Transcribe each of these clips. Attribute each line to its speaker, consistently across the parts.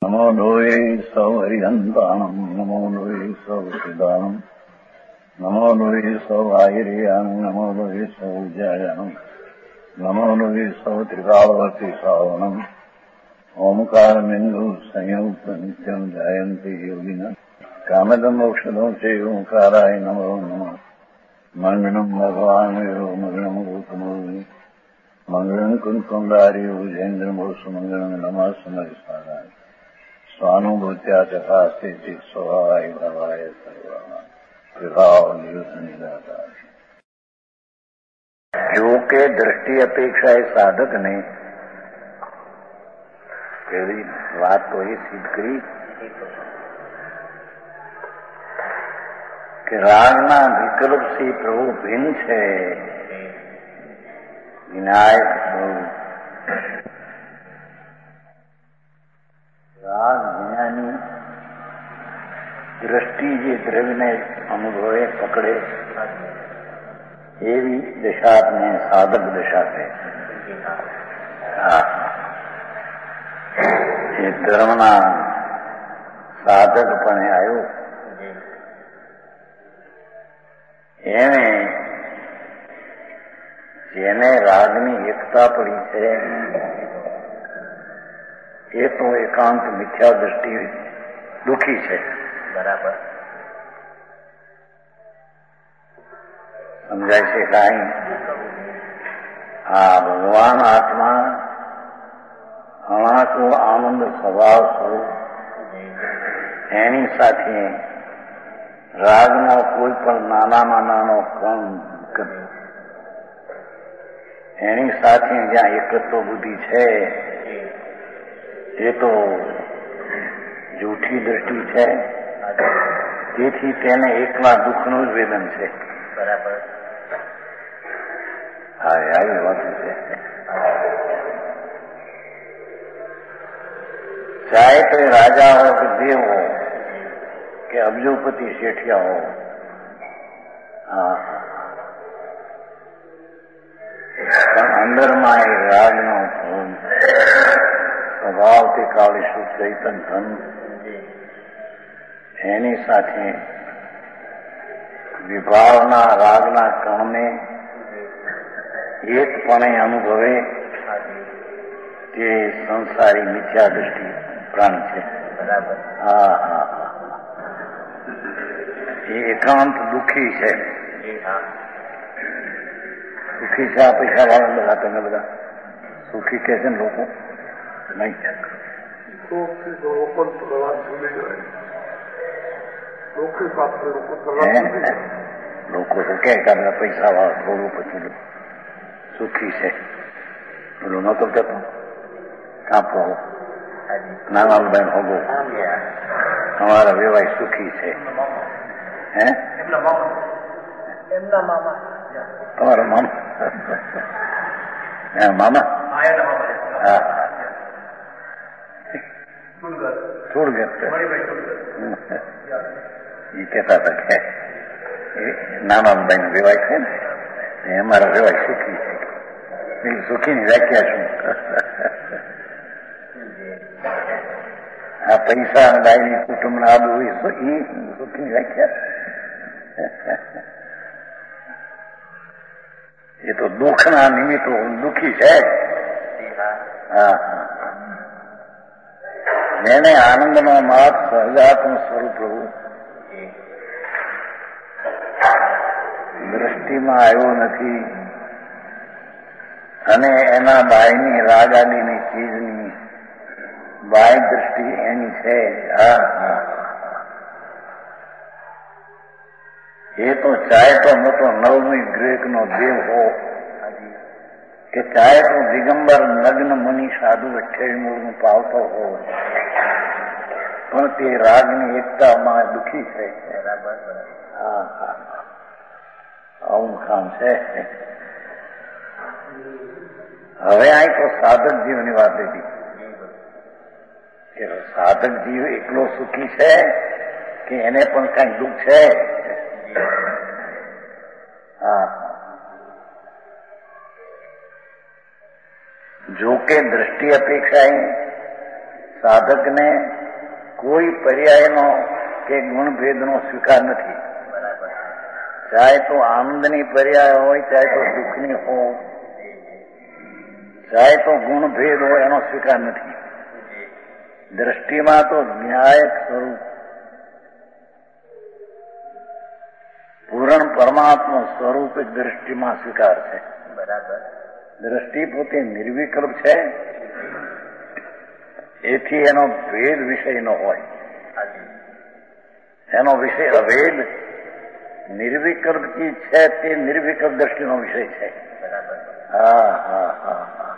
Speaker 1: નમો લોહે સૌ હરિહંતાણમ નમો લોહે સૌ સિદાનમ નમો લોહે સૌ આયર્યાણમ નમો લોહે સૌ જયાણમ નમો લોહે સૌ ત્રિકાળવતી સાવણમ ઓમકારમિંદુ સંયુક્ત નિત્યમ જાયંતિ યોગિના કામદમ ઔષધો છે ઓંકારાય નમો નમઃ મંગળમ ભગવાન વિરો મંગળમ ગૌતમોની મંગળમ કુંકુંડાર્યો જૈન્દ્રમો સુમંગળમ નમઃ સમરિસારાય સ્વાનુભૂત્યા ચકાસ્તે સ્વભાવાય ભાવાય સર્વા વિભાવ નિયુદ્ધ નિરાકાર. જો કે દ્રષ્ટિ અપેક્ષા એ સાધકને પેલી વાત તો એ સિદ્ધ કરી કે રાગના વિકલ્પથી પ્રભુ ભિન્ન છે, વિનાયક સ્વરૂપ. રાગ વિનાની દ્રષ્ટિ જે દ્રવ્યને અનુભવે પકડે એવી દશાને સાધક દશા છે. એ ધર્મના સાધકપણે આવ્યો એને જેને રાગની એકતા પડી છે એ તો એકાંત મિથ્યા દ્રષ્ટિ દુઃખી છે. બરાબર સમજાય છે કાંઈ? આ ભગવાન આત્મા અણાકો આનંદ સ્વભાવ સ્વરૂપ એની સાથે રાગનો કોઈ પણ નાનામાં નાનો કણ એની સાથે જ્યાં એકત્વ બુદ્ધિ છે એ તો જૂઠી દ્રષ્ટિ છે. તેથી તેને એકલા દુઃખનું જ વેદન છે. બરાબર. હા આવી વાત છે. ચાહે તો રાજા હો કે દેવ હો કે અબજોપતિ શેઠિયા હો, પણ અંદરમાં એ રાગનો સ્વભાવથી કાળી શુદ્ધ ચૈતન ધન એની સાથે વિભાવના રાગના કણને એકપણે અનુભવે તે સંસારી મિથ્યા દ્રષ્ટિ પ્રાણી છે. બરાબર. એ એકાંત દુઃખી છે. સુખી છે આ પૈસા વાળા બધા તમે બધા સુખી કે છે ને લોકો નહીં. લોકો તો કે બધા પૈસા વાળા થોડું પછી સુખી છે. પેલું નતો કેતો કાપો નાનાલબેન હોગો અમારા વેવાય સુખી છે. હે
Speaker 2: એમના મામા
Speaker 1: તમારા મામા મામા હા થોડું એ કહેતા હતા કે નાનાલબેન વેવાય છે ને અમારા વેવાય સુખી છે. સુખીની વ્યાખ્યા શું? આ પૈસા અને દાયની કુટુંબના આબુ એ સુખીની વ્યાખ્યા. એ તો દુઃખના નિમિત્તો દુઃખી છે. જેને આનંદનો માર્ગ સહજાત્મ સ્વરૂપ રહું દ્રષ્ટિમાં આવ્યો નથી અને એના બાયની રાગાદીની ચીજની બાય દ્રષ્ટિ એની છે. એ તો ચાહે તો મોટો નવમી ગ્રેકનો દેવ હો કે ચાહે તો દિગંબર નગ્ન મુનિ સાધુ 28 મૂળનું પાવતો હો, પણ તે રાગની એકતામાં દુઃખી છે. આવું કામ છે. હવે અહીં તો સાધક જીવની વાત લીધી કે સાધક જીવ એટલો સુખી છે કે એને પણ કઈ દુઃખ છે. જો કે દ્રષ્ટિ અપેક્ષા સાધકને કોઈ પર્યાયનો કે ગુણભેદનો સ્વીકાર નથી. ચાહે તો આનંદની પર્યાય હોય, ચાહે તો દુઃખની હોય, ચાહે તો ગુણભેદ હોય, એનો સ્વીકાર નથી. દ્રષ્ટિમાં તો ન્યાયક સ્વરૂપ પૂર્ણ પરમાત્મા સ્વરૂપ દ્રષ્ટિમાં સ્વીકાર છે. બરાબર. દ્રષ્ટિ પોતે નિર્વિકલ્પ છે, એથી એનો ભેદ વિષય ન હોય. એનો વિષય અભેદ નિર્વિકલ્પ ચીજ છે, તે નિર્વિકલ્પ દ્રષ્ટિનો વિષય છે. હા હા હા હા.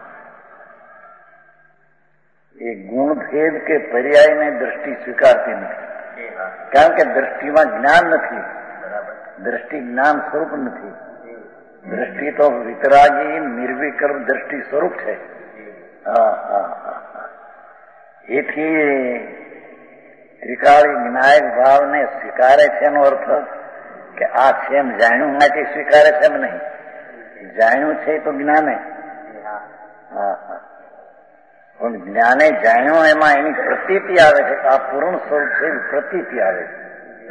Speaker 1: એ ગુણભેદ કે પર્યાયને દ્રષ્ટિ સ્વીકારતી નથી, કારણ કે દ્રષ્ટિમાં જ્ઞાન નથી. દ્રષ્ટિ જ્ઞાન સ્વરૂપ નથી. દ્રષ્ટિ તો વિતરાગી નિર્વિકલ્પ દ્રષ્ટિ સ્વરૂપ છે. હા હા હા. એથી ત્રિકાળી જ્ઞાયક ભાવને સ્વીકારે છે. એનો અર્થ કે આ છે એમ જાણ્યું માટે સ્વીકારે છે એમ નહીં. જાણ્યું છે તો જ્ઞાને. હા હા. પણ જ્ઞાને જાણ્યું એમાં એની પ્રતીતિ આવે છે કે આ પૂર્ણ સ્વરૂપ છે, એવી પ્રતીતિ આવે છે.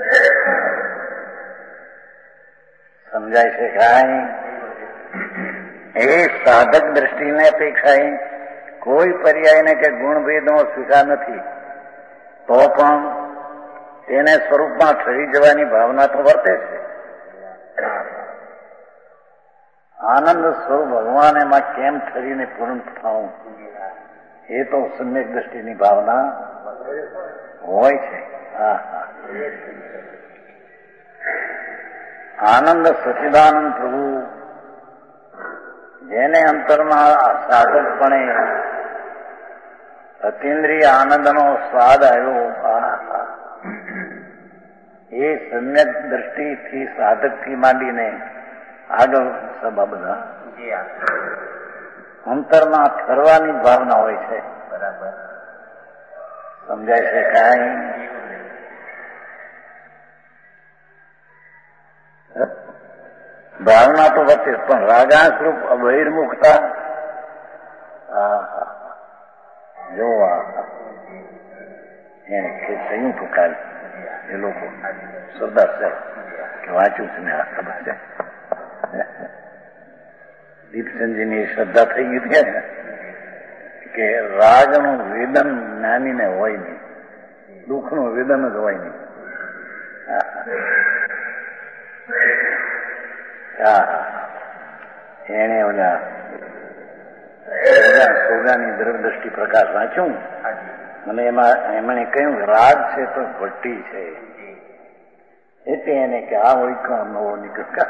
Speaker 1: સમજાય છે કાંઈ? એ સાધક દ્રષ્ટિને અપેક્ષાએ કોઈ પર્યાયને કે ગુણભેદનો સ્વીકાર નથી, તો પણ તેને સ્વરૂપમાં ઠરી જવાની ભાવના તો વર્તે છે. આનંદ સ્વરૂપ ભગવાન એમાં કેમ ઠરીને પૂર્ણ થવું, એ તો સમ્યક દ્રષ્ટિની ભાવના હોય છે. હા હા. આનંદ સચ્ચિદાનંદ પ્રભુ જેને અંતરમાં સાધકપણે અતિન્દ્રિય આનંદનો સ્વાદ આવ્યો, એ સમ્યક દ્રષ્ટિથી સાધકથી માંડીને આગળ સભા બધા અંતરમાં ઠરવાની ભાવના હોય છે. બરાબર. સમજાય છે કાંઈ? ભાવના તો વચ્ચે પણ રાગાસ્વરૂપ બહિર્મુખતા. જોવા એને થયું તો કાલ એ લોકો સરદાર સાહેબ કે વાંચ્યું છે ને આ ખબર છે. દીપચંદજીની શ્રદ્ધા થઈ ગઈ છે ને કે રાગનું વેદન જ્ઞાનીને હોય નહીં, દુઃખનું વેદન જ હોય નહીં. એને ઓલા સોગાની દ્રષ્ટિ પ્રકાશ વાંચ્યું અને એમાં એમણે કહ્યું રાગ છે તો ભટ્ટી છે, એટલે એને કે આ હોય કામ નવો નીકળ.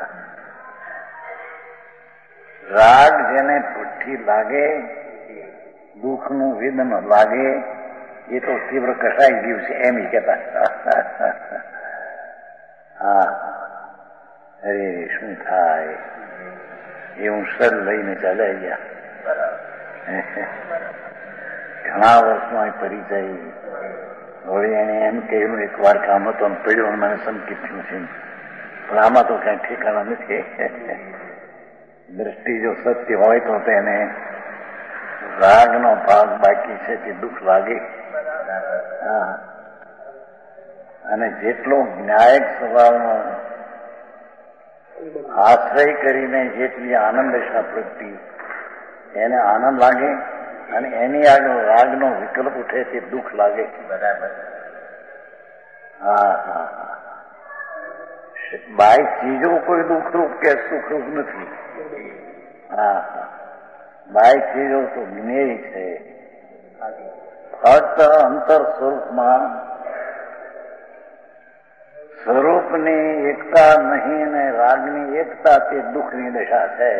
Speaker 1: રાગ જેને ભઠ્ઠી લાગે, દુઃખનું વેદન લાગે, એ તો તીવ્ર કસાઈ ગયું છે એમ કહેતા. હા. અરે શું થાય, એવું સર લઈને ચાલ્યા ગયા. ઘણા વર્ષમાં પરિચય વળી એને એમ કહ્યું એક વાર કામ હતો પડ્યો, મને સંકિત થયું છે, પણ આમાં તો કઈ ઠેકાણા નથી. દ્રષ્ટિ જો સત્ય હોય તો તેને રાગનો ભાગ બાકી છે તે દુઃખ લાગે. હા. અને જેટલો ન્યાયક સ્વભાવનો આશ્રય કરીને જેટલી આનંદ દશા પ્રગટી એને આનંદ લાગે, અને એની આગળ રાગનો વિકલ્પ ઉઠે તે દુઃખ લાગે. બરાબર. હા હા હા. બાહ્ય ચીજો કોઈ દુઃખરૂપ કે સુખરૂપ નથી. હા હા. બાહ્ય ચીજો તો જ્ઞેય છે. ફક્ત અંતર સ્વરૂપમાં સ્વરૂપની એકતા નહીં ને રાગની એકતા તે દુઃખની દશા છે.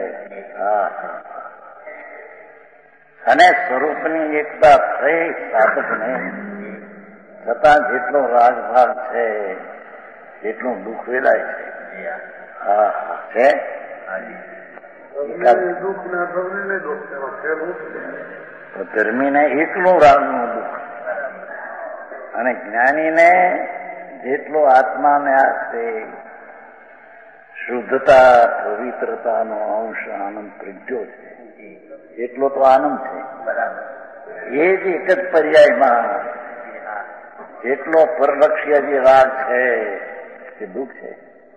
Speaker 1: અને સ્વરૂપની એકતા થઈ સાધકને છતાં જેટલો રાગ ભાગ છે એટલું દુઃખ વેલાય છે. હા હા છે. ધર્મીને એકલું રાગનું દુઃખ, અને જ્ઞાનીને જેટલો આત્માને આશરે શુદ્ધતા પવિત્રતાનો અંશ આનંદ પ્રજ્યો છે એટલો તો આનંદ છે. એ જ એક જ પર્યાયમાં જેટલો પરલક્ષ્ય જે રાગ છે એ દુઃખ છે.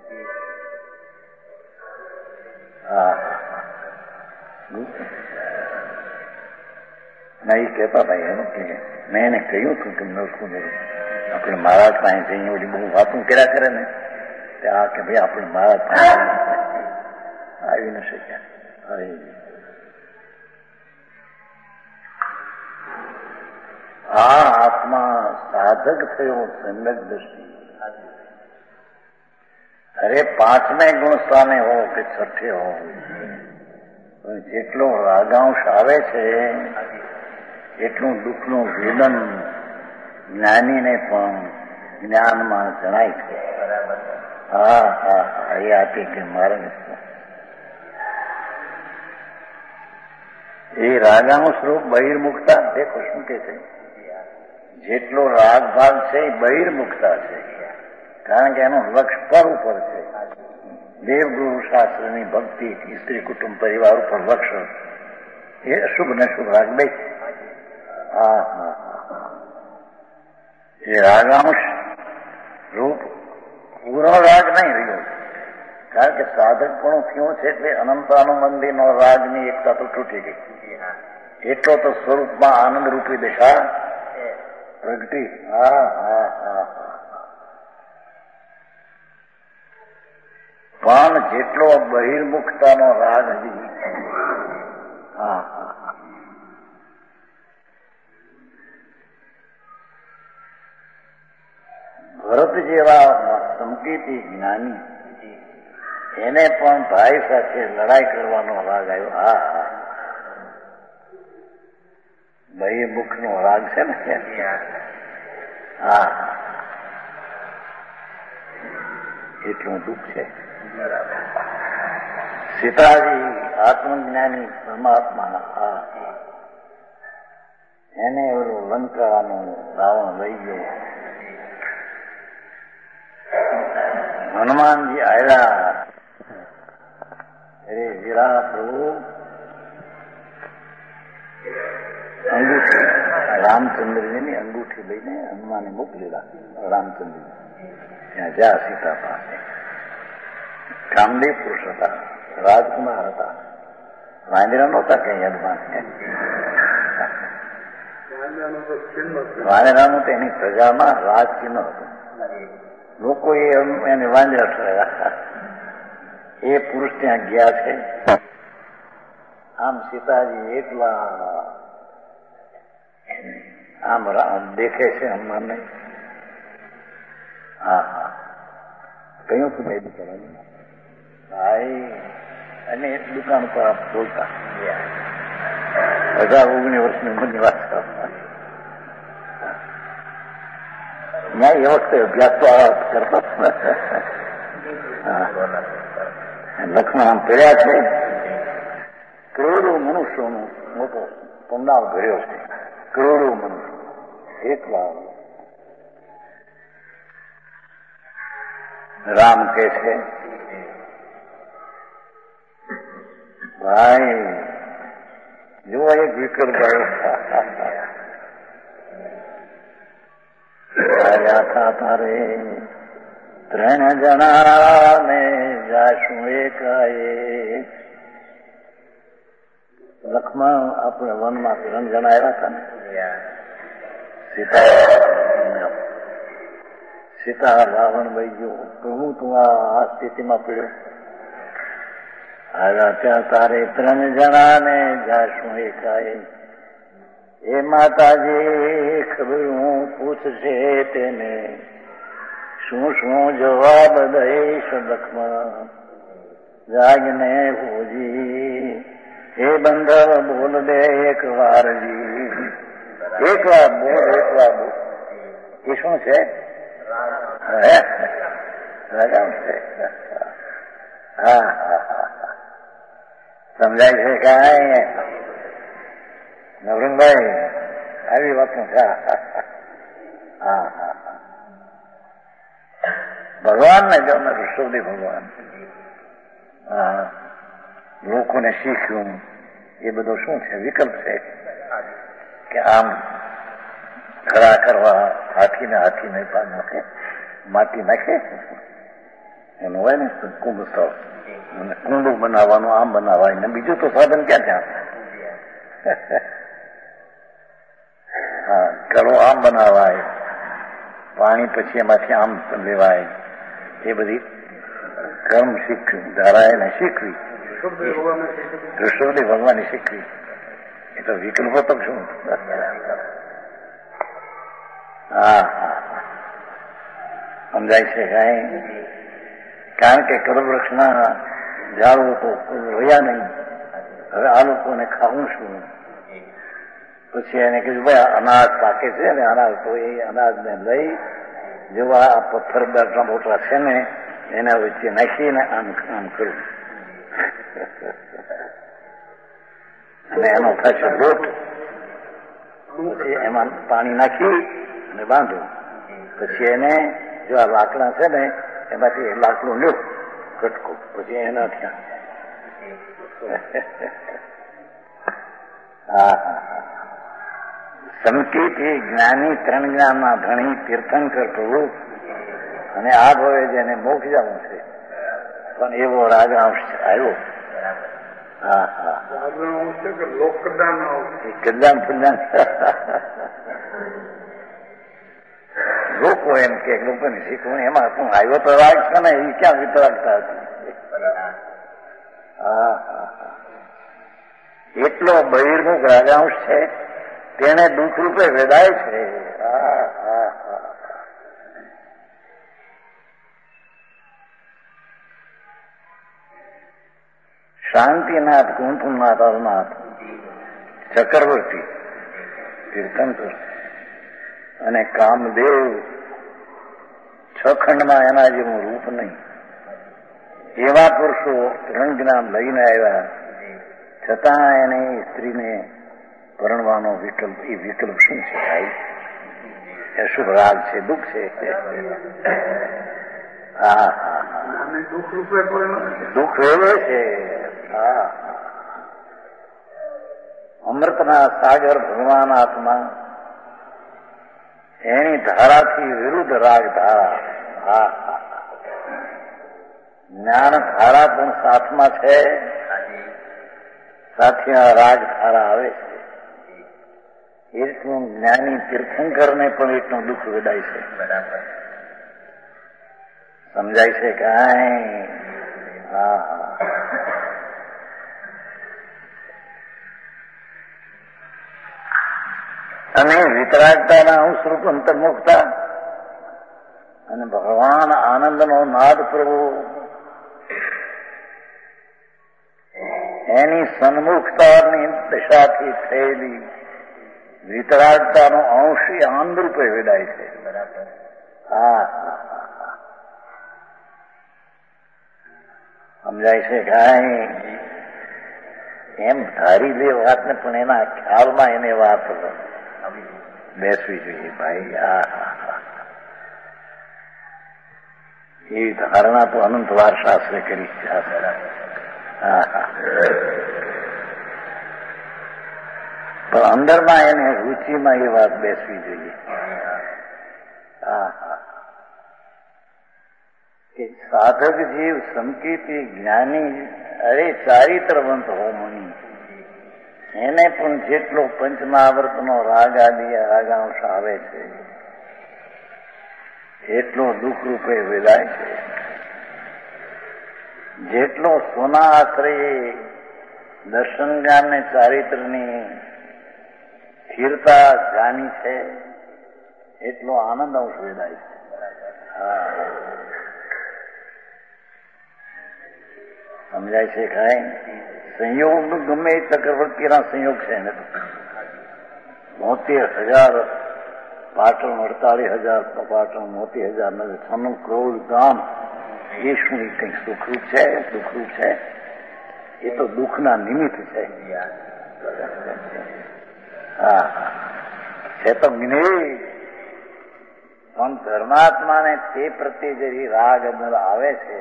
Speaker 1: હા ના એ કહેતા હતા એનું કે મેં એને કહ્યું હતું કે નરખું આપણે મહારાજ પાસે જઈને ઓલી બહુ વાતું કર્યા કરે ને આ કે ભાઈ આપણે મહારાજ પાસે આવી ન શક્યા. અરે આ આત્મા સાધક થયો સંગત દ્રષ્ટિ. અરે 5મે ગુણ સ્થાને હો કે 6ઠે હો, પણ જેટલો રાગાંશ આવે છે એટલું દુઃખનું વેદન જ્ઞાનીને પણ જ્ઞાનમાં જણાય છે. હા હા હા એ આપી કે મારે એ રાગાનું સ્વરૂપ બહિર્મુખતા. દેખો શું કે છે, જેટલો રાગ ભાગ છે એ બહિર્મુખતા છે, કારણ કે એનું લક્ષ પર ઉપર છે. દેવગુરુ શાસ્ત્રની ભક્તિ, સ્ત્રી કુટુંબ પરિવાર ઉપર લક્ષ, એ અશુભ ને શુભ રાગ બે. હા હા હા એ રાગાંશ રૂપ પૂરો રાગ નહીં રહ્યો, કારણ કે સાધક પણ થયું છે એટલે અનંતાનુબંધીનો રાગની એકતા તો તૂટી ગઈ. એટલો તો સ્વરૂપમાં આનંદરૂપી દિશા પ્રગટી. હા હા હા પણ જેટલો બહિર્મુખતાનો રાગ હજી. હા હા ભરત જેવા સંકેતી જ્ઞાની એને પણ ભાઈ સાથે લડાઈ કરવાનો રાગ આવ્યો. હા હા બહિર્મુખનો રાગ છે ને. હા એટલું દુઃખ છે. સીતાજી આત્મજ્ઞાની પરમાત્મા. હા એને ઓલું લંકાનું રાવણ લઈ ગયો. હનુમાનજી આવ્યા. અરે વીરા પ્રભુ અંગૂઠી રામચંદ્રજીની અંગૂઠી લઈને હનુમાને મોકલેલા. રામચંદ્ર ત્યાં જા સીતા પાસે. કામદેવ પુરુષ હતા, રાજકુમાર હતા, વાંદરા નહોતા કઈ હનુમાન. વાંદરાનું તો એની પ્રજામાં રાજચિહ્ન હતું. લોકો એને વાંદરા ઠરાવ્યા. એ પુરુષ ત્યાં ગયા છે. આમ સીતાજી એકલા આમ દેખે છે હનુમાનને. હા હા કયું તું ભાઈ દુકાન ભાઈ, અને દુકાન ઉપર આપ બોલતા 18-19 વર્ષની ઉંમરની વાત કરતા. મેં એ વખતે અભ્યાસ તો કરતા. લક્ષ્મણ આમ પડ્યા છે, કરોડો મનુષ્યોનું મોટો પંડાલ ભર્યો છે. કરોડો મનુષ્ય એકલા. રામ કે છે ભાઈ જો એક વિકલ્પ આવ્યા હતા તારે 3 જણાને જાશું એકાએક. લક્ષ્મણ આપણે વનમાં 3 જણા આવ્યા હતા ને. સીતા રાવણ વહી ગયો. પ્રભુ તું આ સ્થિતિમાં પડ્યો. આવ્યા ત્યાં તારે 3 જણાને જાશું એકાએક. એ માતાજી ખબર હું પૂછશે તેને શું શું જવાબ દઈશ. લક્ષ્મણ જાગને ભોજી એ બંધર બોલ દે એક વારજી. એક વાર બોલ, એક વાર બોલ. એ શું છે? હા સમજાય છે કાંઈ નવરંગભાઈ? આવી વાતો છે. હા હા ભગવાનને ગમે ઋષભદેવ ભગવાન. હા લોકોને શીખ્યું એ બધું શું છે? વિકલ્પ છે. કે આમ ખરા કરવા હાથીને નાખે, માટી નાખે, એનું હોય ને કુંભ સ્થળ, અને કુંડું બનાવવાનું, આમ બનાવાય ને બીજું તો સાધન ક્યાં ત્યાં. હા, કરો આમ બનાવાય, પાણી પછી એમાંથી આમ લેવાય, એ બધી કર્મ શીખવી, ધારાએ શીખવી, ઋષભદેવ ભગવાને શીખવી. એ તો વિકલ્પો તો શું. હા સમજાય છે કઈ? કારણ કે કલ્પવૃક્ષના ઝાડો તો રહ્યા નહીં, હવે આ લોકોને ખાવું શું? પછી એને કીધું ભાઈ અનાજ પાકે છે ને, અનાજ તો એ અનાજને લઈ જેવા આ પથ્થર બેટના મોટા છે ને એના વચ્ચે નાખીને આમ આમ કરવું, અને એનો થશે લોટ. પછી એમાં પાણી નાખી અને બાંધો. પછી એને જો આ લાકડા છે ને એમાંથી લાકડું લ્યો કટકો, પછી એના ત્યાં. હા સંકેતી જ્ઞાની 3 જ્ઞાનના ધણી તીર્થંકર પ્રભુ, અને આ ભવે જેને મોક્ષ જવું છે, પણ એવો રાગઆંશ આવ્યો. હા કલ્યાણ લોકો એમ કે લોકોની શીખવણી એમાં શું આવ્યો તો રાગ છે ને, એ ક્યાં વિતરાગતા હતી. હા એટલો બહિર્મુખ રાગઆંશ છે, તેને દુઃખ રૂપે વેદાય છે. શાંતિનાથ, કુંઠનાથ, અરનાથ, ચક્રવર્તી, તીર્થંકર અને કામદેવ 6 ખંડમાં એના જેવું રૂપ નહીં. એવા પુરુષો 3 જ્ઞાન લઈને આવ્યા, છતાં એને સ્ત્રીને પરણવાનો વિકલ્પ, એ વિકલ્પ શું છે ભાઈ? એ શુભ રાગ છે, દુઃખ છે. હા દુઃખ એવો છે. હા અમૃતના સાગર ભગવાન આત્મા, એની ધારાથી વિરુદ્ધ રાગ ધારા. હા જ્ઞાન ધારા પણ સાથમાં છે, સાથે આ રાગ ધારા આવે છે. એટલું જ્ઞાની તીર્થંકરને પણ એટલું દુઃખ વેદાય છે. સમજાય છે કાંઈ? હા અને વિતરાગતાના અંશરૂપ અંતર્મુખતા અને ભગવાન આનંદનો નાદ પ્રભુ, એની સન્મુખતાની દશાથી થયેલી વિતરાગતાનો અંશ આનંદ રૂપે વેડાય છે. હા સમજાય છે કાંઈ? એમ ધારી લે વાતને, પણ એના ખ્યાલમાં એને વાત બેસવી જોઈએ ભાઈ. એવી ધારણા તો અનંતવાર શાસ્ત્રે કરી છે. પણ અંદરમાં એને રુચિમાં એ વાત બેસવી જોઈએ કે સાધક જીવ સંકેતી જ્ઞાની, અરે ચારિત્રવંત હો મુનિ, એને પણ જેટલો પંચમહાવર્તનો રાગ આદિ રાગાંશ આવે છે એટલો દુઃખ રૂપે વેદાય છે. જેટલો સોના આશ્રયે દર્શન જ્ઞાન ને ચારિત્રની સ્થિરતા જાણી છે, એટલો આનંદ અંશ વેદાય છે. સમજાય છે કાંઈ? સંયોગ ગમે એ ચક્રવર્તીના સંયોગ છે ને, 72,000 પાટણ, 48,000 પાટણ, 30,000 6 કરોડ ગામ, એ શું કંઈક સુખરૂપ છે? દુઃખરૂપ છે? એ તો દુઃખના નિમિત્ત છે. છે તો જ્ઞેય, પણ ધર્માત્માને તે પ્રત્યે જે રાગ અંદર આવે છે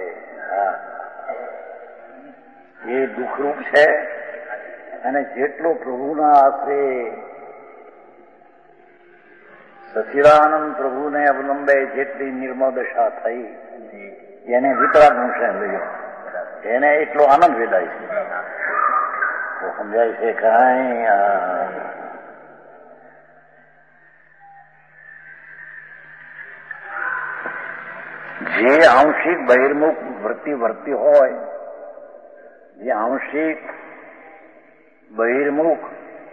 Speaker 1: એ દુઃખરૂપ છે. અને જેટલો પ્રભુના આશરે સચિદાનંદ પ્રભુને અવલંબે જેટલી નિર્મળ દશા થઈ એને વિતરાગ અંશે લઈ એને એટલો આનંદ વેદાય છે. તો સમજાય છે કાંઈ જે આંશિક બહિર્મુખ વૃત્તિ વર્તી હોય, જે આંશિક બહિર્મુખ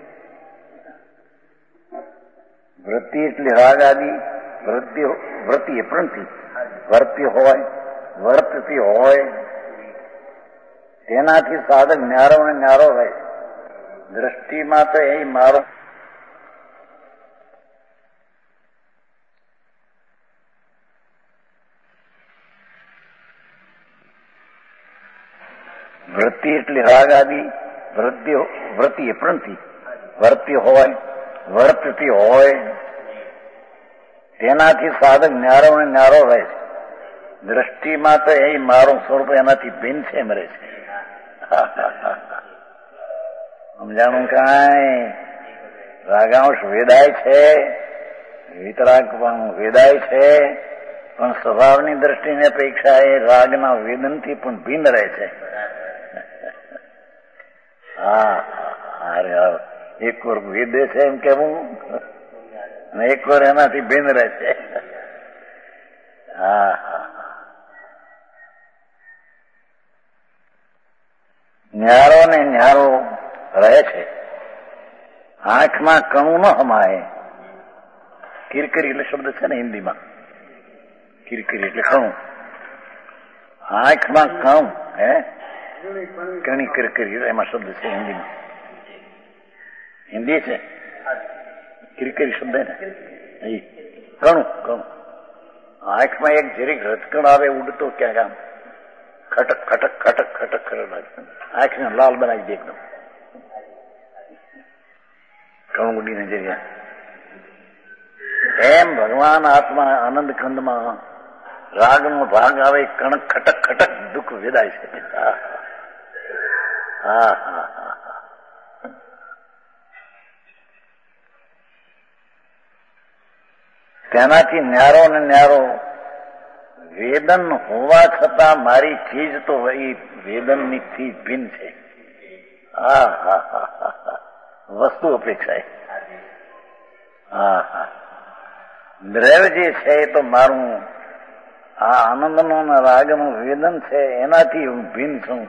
Speaker 1: વૃત્તિ એટલે રાગ આદિ વૃત્તિ પ્રણતિ વર્તી હોય, વર્તતી હોય, તેનાથી સાધક ન્યારો ને ન્યારો રહે. દ્રષ્ટિમાં તો એ મારો વૃત્તિ એટલે રાગ આદિ વૃત્તિ પ્રણતિ વર્તી હોય, વર્તતી હોય, તેનાથી સાધક ન્યારો ને ન્યારો રહે છે. દ્રષ્ટિમાં તો એ મારું સ્વરૂપ એનાથી ભિન્ન છે એમ રહે છે. સમજાણું કાંઈ? રાગાંશ વેદાય છે, વિતરાગ પણ વેદાય છે, પણ સ્વભાવની દ્રષ્ટિની અપેક્ષા એ રાગના વેદનથી પણ ભિન્ન રહે છે. એક વાર વેદે છે એમ કેવું, અને એક વાર એનાથી ભિન્ન રહે છે. ન્યારો ને ન્યારો રહે છે. આંખમાં કણું ન હમાય. કિરકરી એટલે શબ્દ છે ને હિન્દીમાં, કિરકરી એટલે કણું. આંખમાં કણું કણી કિરકરી એમાં શબ્દ છે હિન્દીમાં. હિન્દી છે કિરકરી શબ્દ ને કણું કણું. આંખમાં એક જરીક રચકણ આવે ઉડતો ક્યાંક આમ ખટક ખટક ખટક ખટક ખટક આંખને લાલ બનાવી દે એકદમ. કણું ઉડીને જગ્યા એમ ભગવાન આત્મા આનંદ ખંડમાં રાગનો ભાગ આવે કણક ખટક ખટક દુઃખ વેદાય છે. તેનાથી ન્યારો ને ન્યારો વેદન હોવા છતાં મારી ચીજ તો એ વેદનની ચીજ ભિન્ન છે. વસ્તુ અપેક્ષાએ દ્રવ્ય જે છે એ તો મારું આ આનંદનું અને રાગનું વેદન છે એનાથી હું ભિન્ન છું.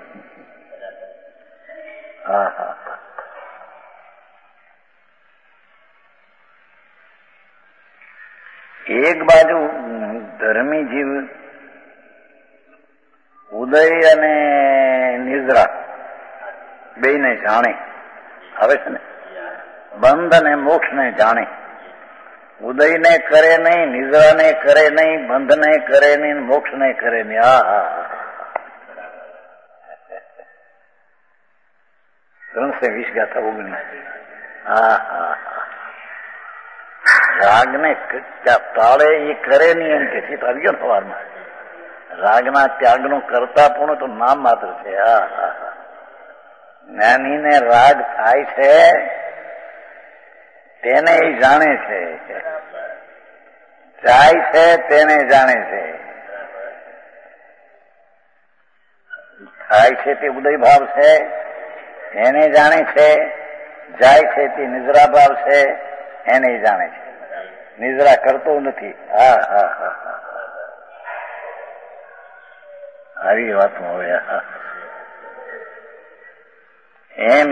Speaker 1: એક બાજુ ધર્મી જીવ ઉદય અને નિદ્રા બેયને જાણે આવે છે ને, બંધ અને મોક્ષને જાણે. ઉદયને કરે નહીં, નિદ્રાને કરે નહીં, બંધને કરે નહીં, મોક્ષને કરે નહીં. 320 ગાથા 19. રાગને તાળે એ કરે નહીં એમ કે છે આવ્યો સવારમાં. રાગના ત્યાગનું કરતા પણ તો નામ માત્ર છે. જ્ઞાનીને રાગ થાય છે તેને એ જાણે છે, જાય છે તેને જાણે છે. થાય છે તે ઉદય ભાવ છે એને જાણે છે, જાય છે તે નિદ્રા ભાવ છે એને જાણે છે. નિદ્રા કરતો નથી. આવી વાત હવે એમ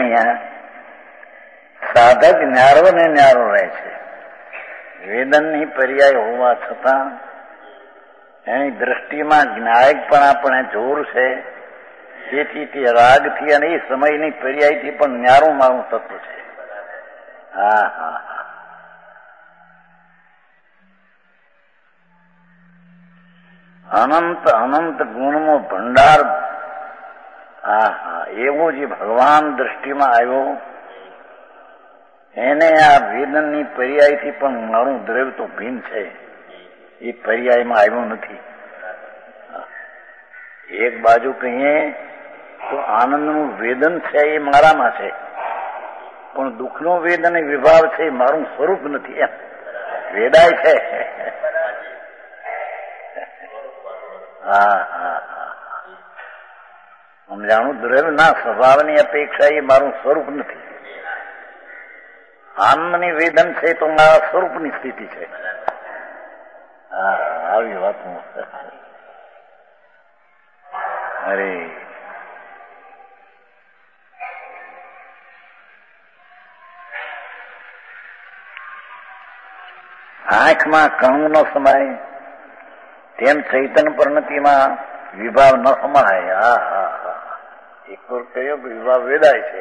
Speaker 1: સાધક ન્યારો ને ન્યારો રહે છે. વેદનની પર્યાય હોવા છતાં એની દ્રષ્ટિમાં જ્ઞાયકપણા પણ જોર છે. તેથી તે રાગથી અને એ સમયની પર્યાયથી પણ ન્યારું મારું તત્વ છે. અનંત અનંત ગુણનો ભંડાર. એવો જે ભગવાન દ્રષ્ટિમાં આવ્યો એને આ વેદનની પર્યાયથી પણ મારું દ્રવ્ય તો ભિન્ન છે એ પર્યાયમાં આવ્યો નથી. એક બાજુ કહીએ તો આનંદનું વેદન છે એ મારામાં છે, પણ દુઃખનો વેદન એ વિભાવ છે એ મારું સ્વરૂપ નથી. એમ વેદાય છે. હા હા હા, સમજાણું. દ્રવ્યના સ્વભાવની અપેક્ષા એ મારું સ્વરૂપ નથી. આનંદની વેદન છે તો મારા સ્વરૂપની સ્થિતિ છે. હા, આવી વાત. અરે આંખમાં કણું ન સમાય તેમ ચૈતન્ય પરિણતિમાં વિભાવ ન સમાય. હા હા હા, એક વાર કહ્યો વિભાવ વેદાય છે.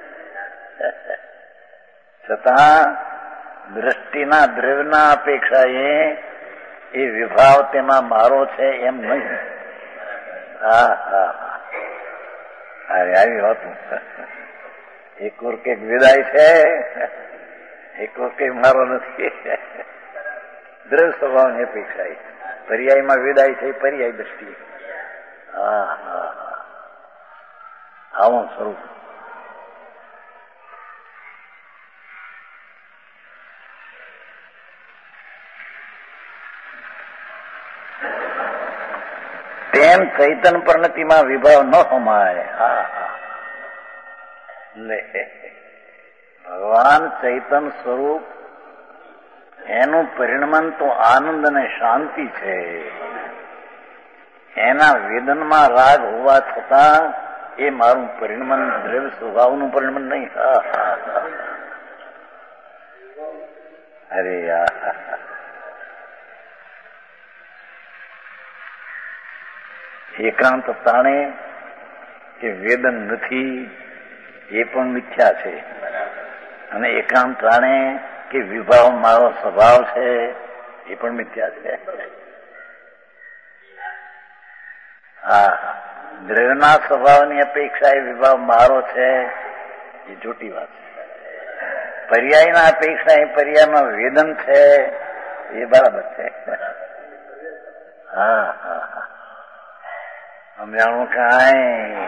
Speaker 1: છતાં દ્રષ્ટિના દ્રવ્યના અપેક્ષાએ એ વિભાવ તેમાં મારો છે એમ નહીં. હા હા હા, આવી હતું. એક વાર કઈક વેદાય છે, એક વાર કઈ મારો નથી. દ્રવ્ય સ્વભાવની અપેક્ષા પર્યાયમાં વેદાય છે, પર્યાય દ્રષ્ટિ. હા હા હા, આવું સ્વરૂપ. તેમ ચૈતન્ય પરિણતિમાં વિભાવ ન સમાય. હા હા, ભગવાન ચૈતન સ્વરૂપ એનું પરિણમન તો આનંદ અને શાંતિ છે. એના વેદનમાં રાગ હોવા છતાં એ મારું પરિણમન દ્રવ્ય સ્વભાવનું પરિણમન નહીં. હા હા હા, અરે યાર, એકાંત તાણે કે વેદન નથી એ પણ મિથ્યા છે, અને એકાંત તાણે કે વિભાવ મારો સ્વભાવ છે એ પણ મિથ્યા છે. હા, દ્રવ્યના સ્વભાવની અપેક્ષા એ વિભાવ મારો છે એ જૂઠી વાત છે. પર્યાયના અપેક્ષા એ પર્યાયમાં વેદન છે એ બરાબર છે. હા હા હા, સમજાણું કાંઈ.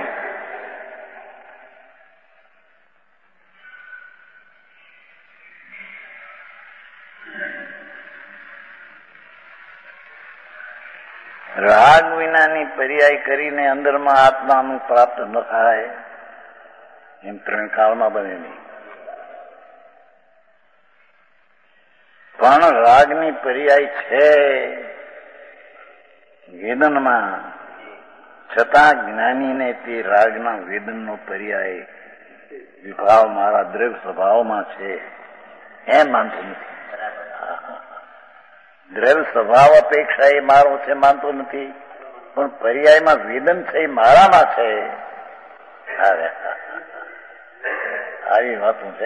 Speaker 1: રાગ વિનાની પર્યાય કરીને અંદરમાં આત્માનું પ્રાપ્ત ન થાય એમ ત્રણ કાળમાં બને નહીં. પણ રાગની પર્યાય છે વેદનમાં, છતાં જ્ઞાનીને તે રાગના વેદનનો પર્યાય વિભાવ મારા દ્રવ્ય સ્વભાવમાં છે એમ માનતો નથી. દ્રવ્ય સ્વભાવ અપેક્ષા એ મારો છે માનતો નથી, પણ પર્યાયમાં વેદન છે એ મારામાં છે. આવી વાતો છે.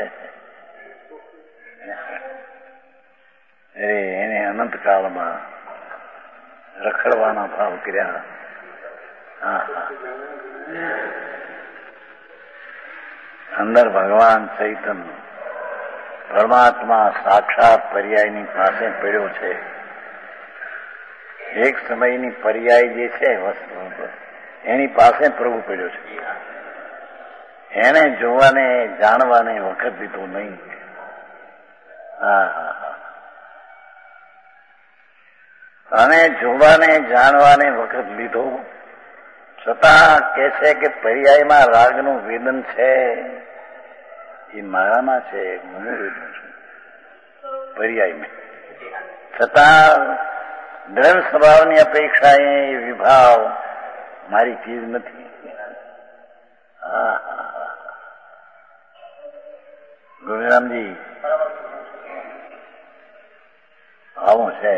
Speaker 1: એને અનંતકાળમાં રખડવાના ભાવ કર્યા. અંદર ભગવાન ચૈતન્ય પરમાત્મા સાક્ષાત પર્યાયની પાસે પડ્યો છે. એક સમયની પર્યાય જે છે વસ્તુ એની પાસે પ્રભુ પડ્યો છે. એને જોવાને જાણવાને વખત દીધો નહીં. હા હા હા, અને જોવાને જાણવાને વખત લીધો છતાં કે છે કે પર્યાયમાં રાગનું વેદન છે એ મારામાં છે, હું વેદન છું પર્યાયમાં. છતાં દ્રવ્ય સ્વભાવની અપેક્ષા એ વિભાવ મારી ચીજ નથી. હા હા, ગોવિંદરામજી આવું છે.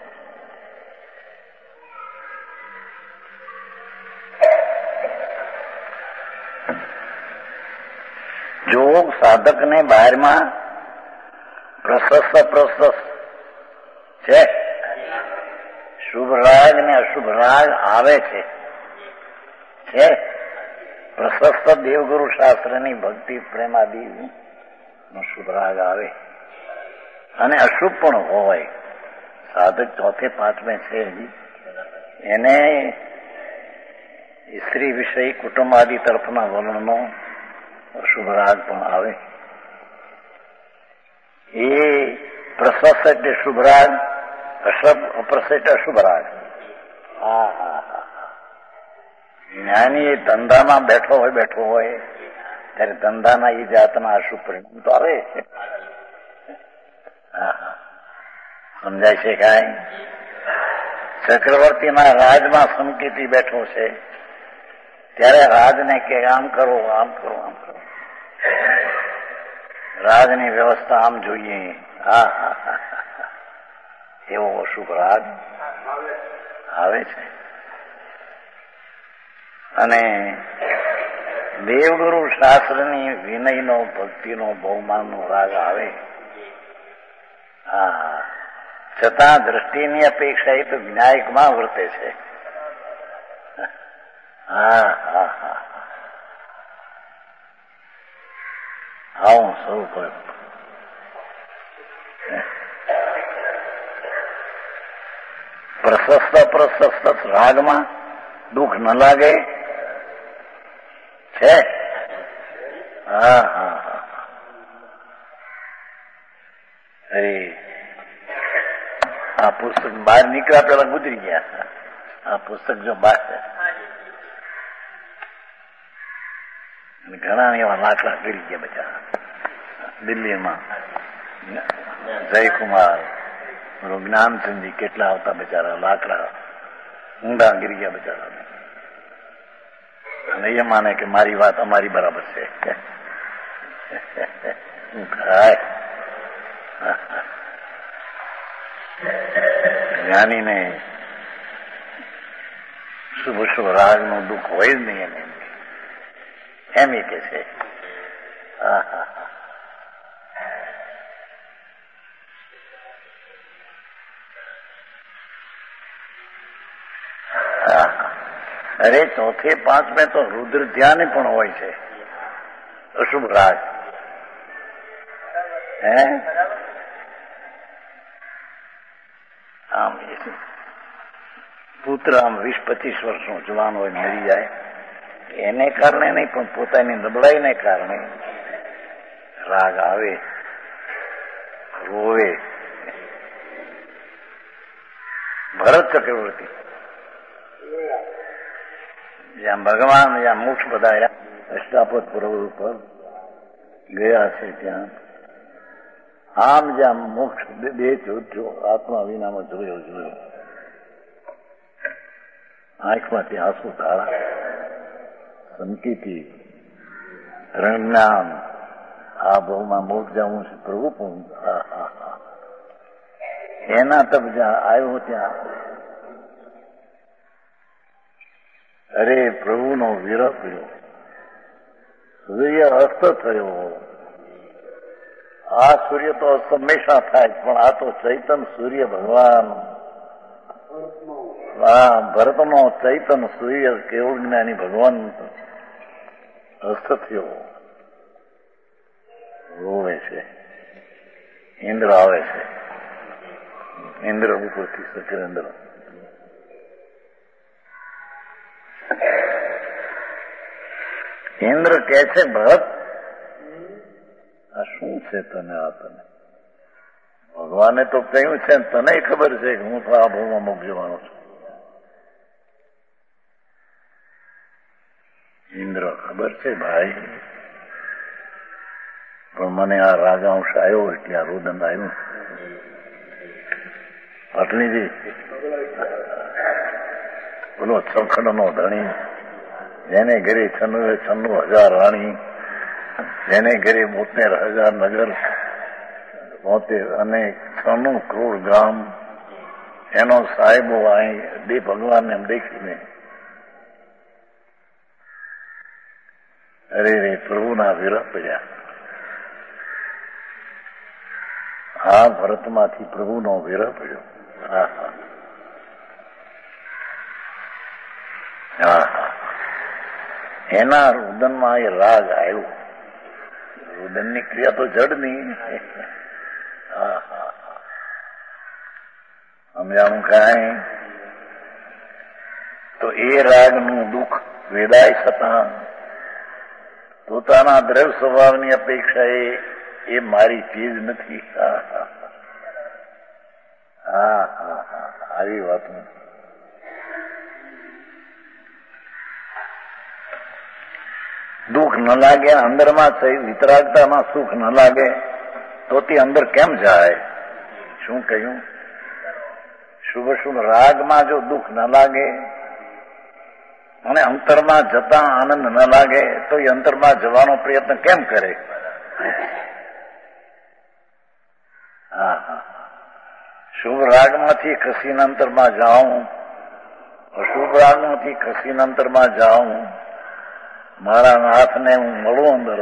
Speaker 1: જોગ સાધકને બહારમાં પ્રશસ્ત છે. શુભ રાગ ને અશુભ રાગ આવે છે. પ્રશસ્ત દેવગુરુ શાસ્ત્રની ભક્તિ પ્રેમાદિ નો શુભ રાગ આવે, અને અશુભ પણ હોય. સાધક ચોથે પાંચમે છે એને સ્ત્રી વિષય કુટુંબ આદિ તરફના વર્ણનો અશુભ રાગ પણ આવે. એ પ્રશસ્ત સ્વસ્થ એટલે શુભ રાગ, અપ્રસ્થ એટલે અશુભ રાગ. હા હા હા. જ્ઞાની એ ધંધામાં બેઠો હોય ત્યારે ધંધાના એ જાતના અશુભ પરિણામ તો આવે. સમજાય છે કાંઈ? ચક્રવર્તીના રાજમાં સંકેતી બેઠો છે ત્યારે રાજને કે આમ કરો, આમ કરો, આમ કરો. રાજની વ્યવસ્થા આમ જોઈએ. હા હા હા, એવો અશુભ રાગ આવે છે. અને દેવગુરુ શાસ્ત્રની વિનયનો, ભક્તિનો, બહુમાનનો રાગ આવે. હા, છતાં દ્રષ્ટિની અપેક્ષા એ તો ન્યાયિકમાં વર્તે છે. હા હા હા, આવું સૌ કરું. પ્રશસ્ત રાગમાં દુઃખ ન લાગે છે. હા હા હા, અરે આ પુસ્તક બહાર નીકળ્યા પેલા ગુજરી ગયા. આ પુસ્તક જો બહાર, ઘણા એવા લાકડા ગીરી ગયા બચારા દિલ્હીમાં. જયકુમાર, જ્ઞાનચંદજી, કેટલા આવતા બચારા લાકડા ઊંડા ગીરી ગયા બચારા. અને એ માને કે મારી વાત અમારી બરાબર છે. જ્ઞાનીને શુભ રાગનું દુઃખ હોય જ નહીં એમ એ કે છે. અરે ચોથે પાંચમે તો રુદ્ર ધ્યાન પણ હોય છે, અશુભ રાગ. હે આમ પુત્ર આમ 20-25 વર્ષનો જવાન હોય મરી જાય, એને કારણે નહીં પણ પોતાની નબળાઈને કારણે રાગ આવે, રોવે. ભરત ચક્રવર્તી જ્યાં ભગવાન જ્યાં મોક્ષ બધાયા અષ્ટાપદ પર્વત ઉપર ગયા છે ત્યાં આમ જ્યાં મોક્ષ બે જોજો આત્મા વિનામાં જોયો આંખમાંથી આંસુ ધારા. સંકેતી રણજ્ઞાન, આ બહુમાં મોક્ષ જવું છે પ્રભુ પણ એના તબ જ્યાં આવ્યો ત્યાં અરે પ્રભુનો વિરહ થયો, સૂર્ય અસ્ત થયો. આ સૂર્ય તો અસ્ત હંમેશા થાય, પણ આ તો ચૈતન સૂર્ય ભગવાન, ભરતનો ચૈતન સૂર્ય કેવળ જ્ઞાની ભગવાન અસ્ત થયો. રોવે છે. ઇન્દ્ર આવે છે, ઇન્દ્ર ઉપરથી સચરેન્દ્ર. ઇન્દ્ર કે છે ભરત આ શું છે તને? આ તને ભગવાને તો કહ્યું છે, તને ખબર છે કે હું તો આ ભાવમાં મોક્ષ જવાનો છું. ઇન્દ્ર ખબર છે ભાઈ, પણ મને આ રાગાંશ આવ્યો એટલે આ રુદન આવ્યું. અટલીજી બોલો, છખંડનો ધણી, જેને ઘરે 96,000 રાણી, જેને ઘરે 72,000 નગર, 72 અને 96 કરોડ ગામ, એનો સાહેબો અહીં બે ભગવાનને એમ દેખીને અરે રે પ્રભુના વિરહ પડ્યા. આ ભરતમાંથી પ્રભુનો વિરહ પડ્યો. એના રુદનમાં એ રાગ આવ્યો. રુદનની ક્રિયા તો જડની. સમજાણું કાંઈ? તો એ રાગનું દુઃખ વેદાય છતાં પોતાના દ્રવ્ય સ્વભાવની અપેક્ષા એ મારી ચીજ નથી. આવી વાત. દુઃખ ન લાગે અંદરમાં થઈ વિતરાગતામાં સુખ ન લાગે તો તે અંદર કેમ જાય? શું કહ્યું? શુભ શુભ રાગમાં જો દુઃખ ન લાગે અને અંતરમાં જતા આનંદ ન લાગે તો એ અંતરમાં જવાનો પ્રયત્ન કેમ કરે? શુભ રાગમાંથી ખસીને અંતરમાં જાઉં, અશુભ રાગમાંથી ખસીને અંતરમાં જાઉં, મારા નાથને હું મળું અંદર.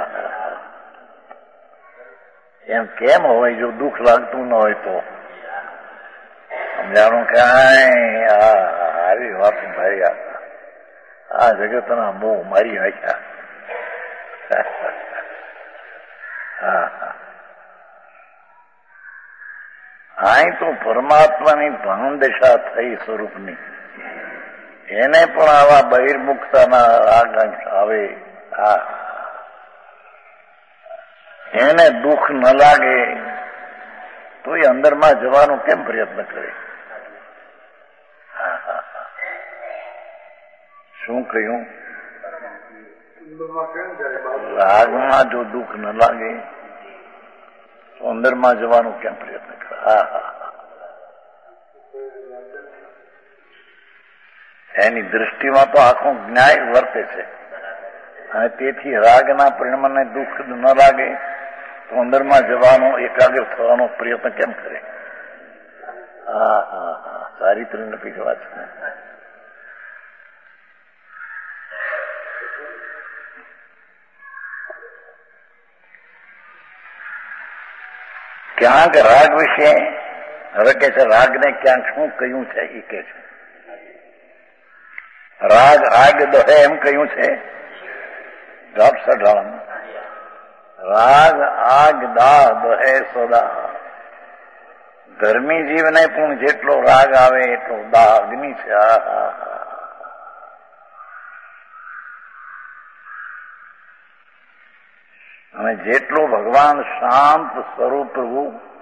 Speaker 1: એમ કેમ હોય જો દુઃખ લાગતું ન હોય તો? સમજાણું કાંઈ આવી વાત ભાઈ આ જગતના મોહ મારી નાખ્યા. અહીં તો પરમાત્માની ભાન દશા થઈ સ્વરૂપની, એને પણ આવા બહિર્મુખતાના આકાંક્ષ આવે. એને દુઃખ ન લાગે તો એ અંદરમાં જવાનો કેમ પ્રયત્ન કરે? શું કહ્યું? રાગમાં જો દુઃખ ન લાગે તો અંદરમાં જવાનો કેમ પ્રયત્ન કરે? એની દ્રષ્ટિમાં તો આખું જ્ઞાય વર્તે છે અને તેથી રાગના પરિણામને દુઃખ ન લાગે તો અંદરમાં જવાનો એકાગ્ર થવાનો પ્રયત્ન કેમ કરે? ચારિત્ર નથી વાત છે. ક્યાંક રાગ વિશે હવે કે છે રાગને ક્યાંક શું કહ્યું છે એ કે છે. રાગ આગ દહે એમ કહ્યું છે. જવાબ સઢાણ રાગ આગ દાહ દહે સદા. ધર્મી જીવને પણ જેટલો રાગ આવે એટલો દાહ અગ્નિ છે. અને જેટલું ભગવાન શાંત સ્વરૂપ પ્રભુ,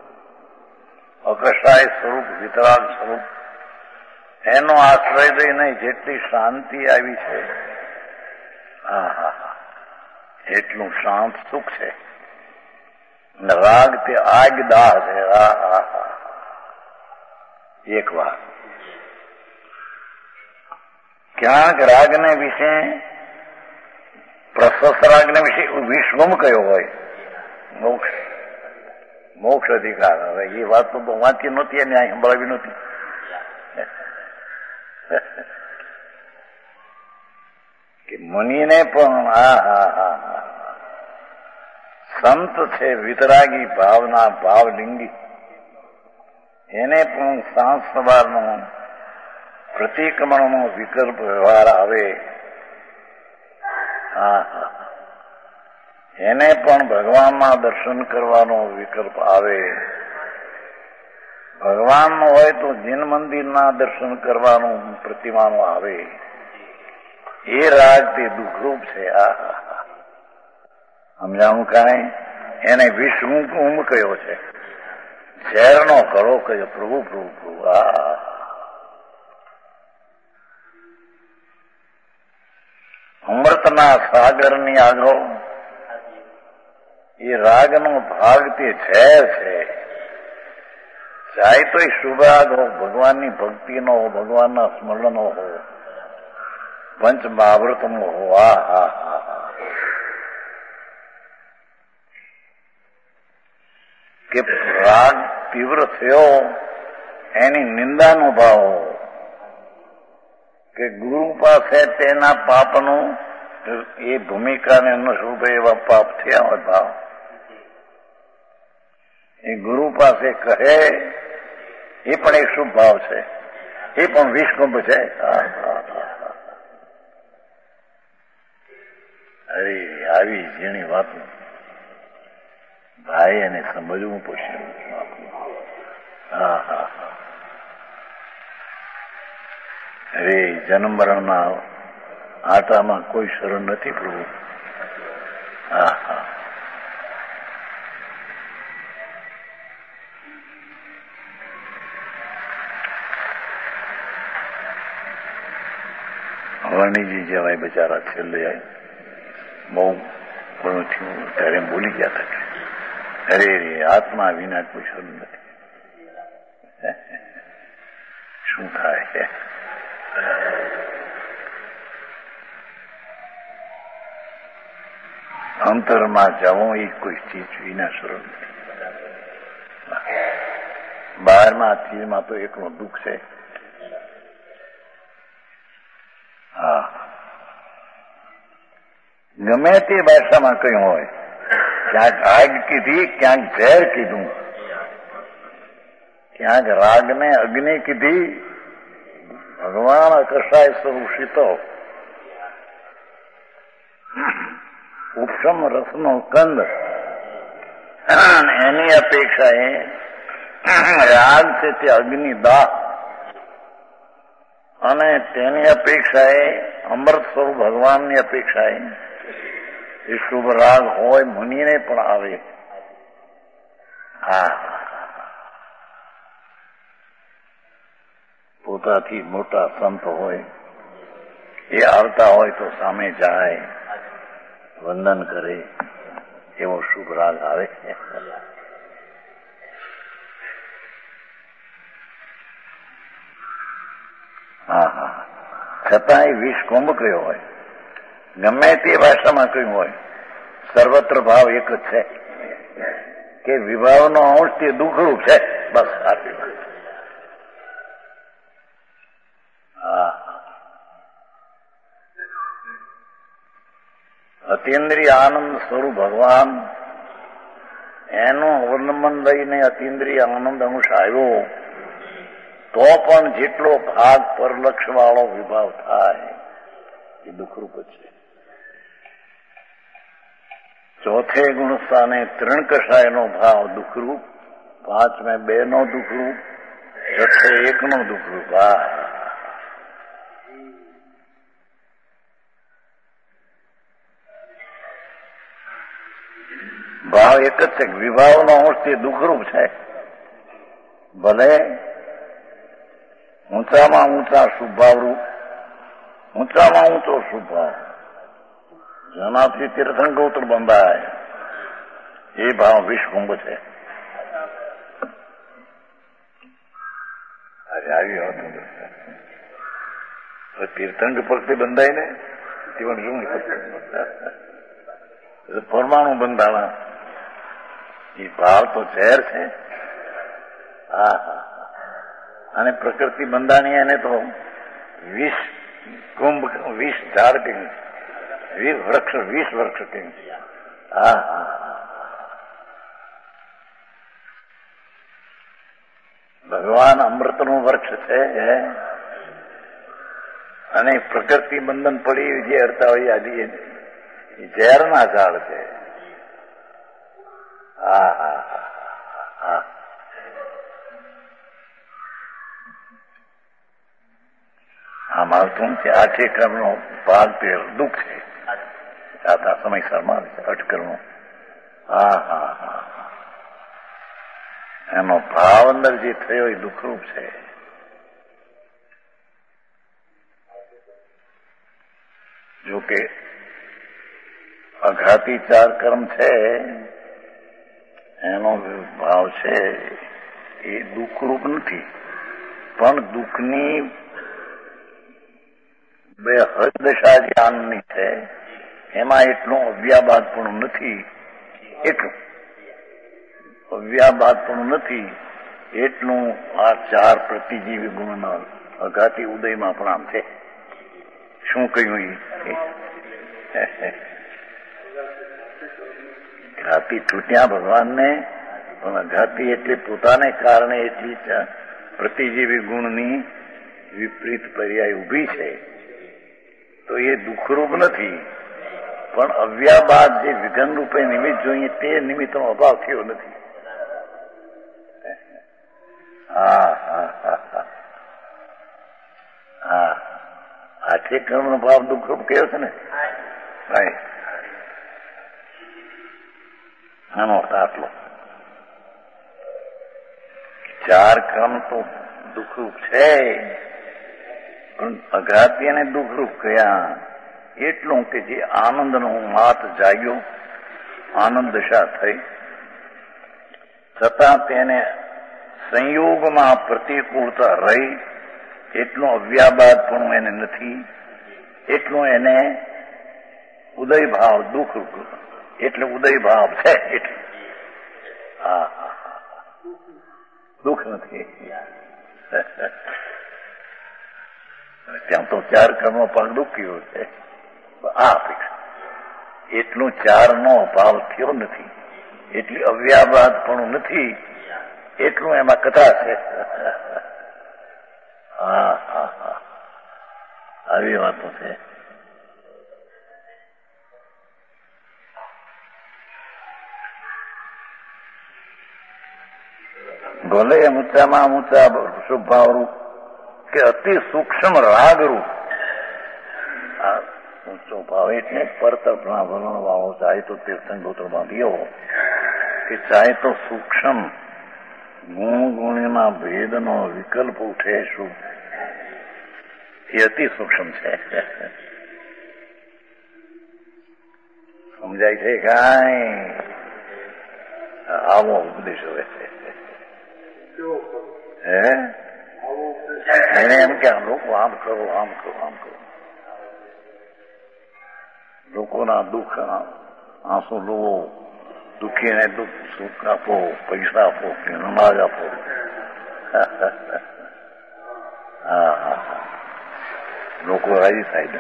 Speaker 1: અકશાય સ્વરૂપ, વિતરાગ સ્વરૂપ, એનો આશ્રય લઈને જેટલી શાંતિ આવી છે એટલું શાંત સુખ છે. રાગ તે આગ દાહ છે. એક વાત ક્યાંક રાગને વિશે પ્રશસ્ત રાગને વિશે વિશ્વમ કયો હોય મોક્ષ અધિકાર. હવે એ વાત તો વાંચી નહોતી અને અહીં સંભળાવી નહોતી. કે મુનિને પણ સંત છે વિતરાગી ભાવના ભાવલિંગી, એને પણ સાંજ સવારનો પ્રતિક્રમણનો વિકલ્પ વ્યવહાર આવે. એને પણ ભગવાનના દર્શન કરવાનો વિકલ્પ આવે. ભગવાન હોય તો જીન મંદિરના દર્શન કરવાનું પ્રતિમાનું આવે. એ રાગ તે દુઃખરૂપ છે. સમજાણું કાંઈ? એને વિષ કયો છે, ઝેરનો કળો કયો. પ્રભુ પ્રભુ પ્રભુ. અમૃતના સાગરની આગળ એ રાગનો ભાગ તે ઝેર છે. ચાહે તો એ શુભાગ હો, ભગવાનની ભક્તિનો હો, ભગવાનના સ્મરણનો હો, પંચ મહાવ્રતનો હો. કે રાગ તીવ્ર થયો એની નિંદાનો ભાવ, કે ગુરુ પાસે તેના પાપનું એ ભૂમિકાને ન શોભે એવા પાપ થયા હોય ભાવ, એ ગુરુ પાસે કહે એ પણ એક શુભ ભાવ છે. એ પણ વિષકુંભ છે. અરે આવી ઝીણી વાત ભાઈ એને સમજવું પડશે. અરે જન્મ મરણના આટામાં કોઈ શરણ નથી પ્રભુ. વર્ણીજી જેવાય બચારા છેલ્લે બહુ ઘણું થયું ત્યારે બોલી ગયા હતા કે અરે રે આત્મા વિના કોઈ શરૂ નથી. શું થાય? અંતરમાં જવું એ કોઈ ચીજ વિના શરૂ નથી. બહારમાં ચીજમાં તો એકલું દુઃખ છે. હા, ગમે તે ભાષામાં કહ્યું હોય, ક્યાંક આગ કીધી, ક્યાંક ઝેર કીધું, ક્યાંક રાગને અગ્નિ કીધી, ભગવાન અકશાય સ્વરૂષિતો ઉપશમ રસનો કંદ, એની અપેક્ષાએ રાગ છે તે અગ્નિદાહ, અને તેની અપેક્ષાએ અમૃત સ્વરૂપ ભગવાનની અપેક્ષાએ એ શુભ રાગ હોય મુનિને પણ આવે. હા, પોતાથી મોટા સંત હોય એ આવતા હોય તો સામે જાય, વંદન કરે, એવો શુભ રાગ આવે. હા હા, છતાં એ વિષ કુંભ કયો હોય, ગમે તે ભાષામાં કહ્યું હોય, સર્વત્ર ભાવ એક જ છે કે વિભાવનો અંશ તે દુઃખરૂપ છે. બસ આટલી વાત. હા, અતિન્દ્રિય આનંદ સ્વરૂપ ભગવાન, એનું અવલંબન લઈને અતિન્દ્રિય આનંદ અંશ આવ્યો તો પણ જેટલો ભાગ પરલક્ષ વાળો વિભાવ થાય એ દુઃખરૂપ જ છે. ચોથે ગુણ સ્થાને ત્રણ કષાયનો ભાવ દુઃખરૂપ, પાંચમે બે નો દુઃખરૂપ, છઠ્ઠે એકનો દુઃખરૂપ. ભાવ એક જ છે, વિભાવનો અંશ તે દુઃખરૂપ છે. ભલે ઊંચામાં ઊંચા શુભભાવરૂપ, ઊંચામાં ઊંચો શુભભાવ જેનાથી તીર્થંકર બંધાય એ ભાવ વિષકુંભ છે. આવી હતું તીર્થંક પક્ષથી બંધાય ને જીવન શું પરમાણુ બંધાણા, એ ભાવ તો ઝેર છે. હા હા, અને પ્રકૃતિ બંધાણી એને તો વિષ કુંભ, વિષ ઝાડ કહ્યું, વિષ વૃક્ષ કહ્યું. હા હા, ભગવાન અમૃતનું વૃક્ષ છે અને પ્રકૃતિ બંધન પડી જે હરતા હોય આદિ એ ઝેરના ઝાડ છે. હા હા હા, આમ આવતું છે. આઠે કર્મનો ભાગ પેર દુઃખ છે. આતા સમયસરમાં અટકરનું. હા હા હા, એનો ભાવ અંદર જે થયો એ દુઃખરૂપ છે. જોકે અઘાતી ચાર કર્મ છે એનો ભાવ છે એ દુઃખરૂપ નથી, પણ દુઃખની બે હદ દશા જ્ઞાનની છે, એમાં એટલું અવ્યાબાદ પણ નથી, એટલું અવ્યાબાદ પણ નથી એટલું આ ચાર પ્રતિજીવી ગુણના અઘાતી ઉદયમાં પણ આમ છે. શું કહ્યું? ઘાતી છૂટ્યા ભગવાનને, પણ ઘાતી એટલે પોતાને કારણે એટલી પ્રતિજીવી ગુણની વિપરીત પર્યાય ઉભી છે, તો એ દુઃખરૂપ નથી, પણ અવ્યાબાદ જે વિઘન રૂપે નિમિત્ત જોઈએ તે નિમિત્તનો અભાવ થયો નથી. હા હા હા હા હા, આઠે કર્મનો ભાવ દુઃખરૂપ કયો છે ને ભાઈ. આનો અર્થ આટલો, ચાર કર્મ તો દુઃખરૂપ છે પણ અઘાતી અને દુઃખરૂપ કયા એટલું કે જે આનંદનો માત જાગ્યો, આનંદ દશા થઈ, છતાં તેને સંયોગમાં પ્રતિકૂળતા રહી, એટલું અવ્યાબાદ પણ એને નથી, એટલું એને ઉદય ભાવ દુઃખ એટલે ઉદય ભાવ છે, એટલે હા દુઃખ નથી. ત્યાં તો 4 કર્મ ભાગ દુઃખીઓ છે. આ અપેક્ષા એટલું 4નો અભાવ થયો નથી, એટલી અવ્યાબાદ પણ નથી, એટલું એમાં કથા છે. હા હા હા આવી વાતો છે. ભલે ઊંચામાં ઊંચા શુભભાવરૂપ કે અતિ સૂક્ષ્મ રાગરૂપ, આ ઊંચો ભાવ એટલે પરતરફના વલણ વાળો, ચાહે તો તીર્થંગોત્રમાં ગયો કે ચાહે તો સૂક્ષ્મ ગુણ ગુણના ભેદનો વિકલ્પ ઉઠે શું, એ અતિ સૂક્ષ્મ છે. સમજાય છે કાંઈ? આવો ઉપદેશ હવે એને એમ કે લોકો આમ કરો, આમ કરો, આમ કરો, લોકોના દુઃખ આંસુ લો, દુઃખીને દુઃખ સુખ આપો, પૈસા આપો, અનાજ આપો. હા હા લોકો રાજી થાય.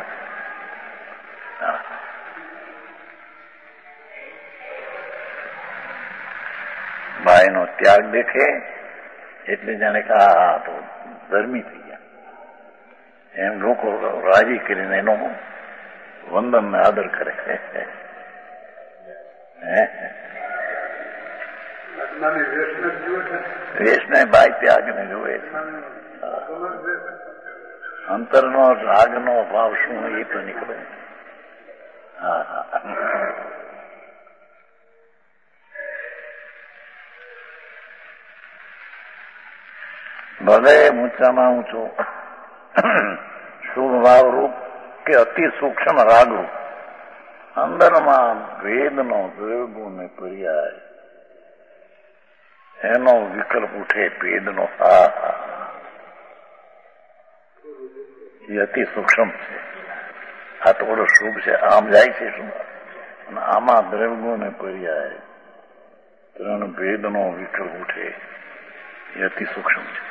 Speaker 1: ભાઈનો ત્યાગ દેખે એટલે જાણે કે આ તો ધર્મી થઈ ગયા, એમ લોકો રાજી કરીને એનો વંદન ને આદર કરે. વેશને ભાઈ ત્યાગને જોવે, અંતરનો રાગનો ભાવ શું એ તો નીકળે. હા હા ભલે ઊંચામાં ઊંચો શુભ ભાવરૂપ કે અતિ સૂક્ષ્મ રાગરૂપ, અંદરમાં ભેદનો દ્રવ્યગુણ પર્યાય એનો વિકલ્પ ઉઠે, ભેદનો. હા એ અતિ સૂક્ષ્મ છે. આ તો બધો શુભ છે, આમ જાય છે શું, અને આમાં દ્રવ્યગુણ પર્યાય 3 ભેદનો વિકલ્પ ઉઠે, એ અતિ સૂક્ષ્મ છે.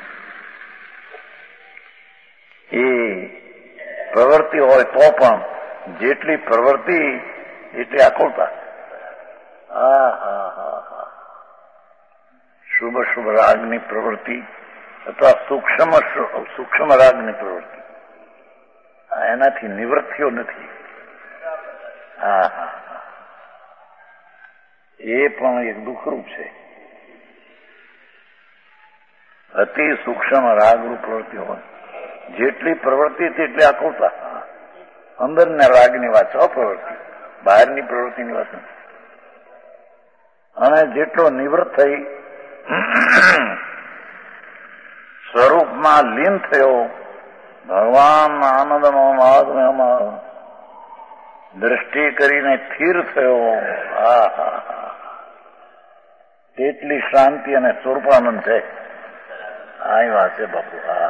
Speaker 1: એ પ્રવૃત્તિ હોય તો પણ જેટલી પ્રવૃત્તિ એટલી આકુળતા. હા હા હા હા શુભ શુભ રાગની પ્રવૃત્તિ અથવા સૂક્ષ્મ રાગની પ્રવૃત્તિ એનાથી નિવૃત્તિઓ નથી. હા હા એ પણ એક દુઃખરૂપ છે. અતિ સૂક્ષ્મ રાગરૂપ પ્રવૃત્તિ હોય, જેટલી પ્રવૃત્તિ તેટલી આકુળતા. અંદરના રાગની વાત છે, અપ્રવૃત્તિ, બહારની પ્રવૃત્તિની વાત નથી. અને જેટલો નિવૃત્ત થઈ સ્વરૂપમાં લીન થયો, ભગવાન આનંદનો મહાત્મ્યમાં દ્રષ્ટિ કરીને સ્થિર થયો, હા હા તેટલી શાંતિ અને સ્વરૂપાનંદ છે. આ વાત છે બાપુ. હા